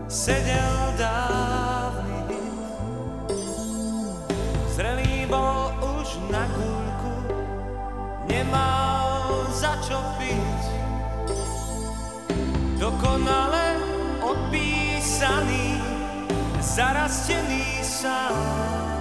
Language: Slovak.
sedel dávny hit. Zrelý bol už na guľku, nemal za čo piť. Dokonale odpísaný, zarastený sám.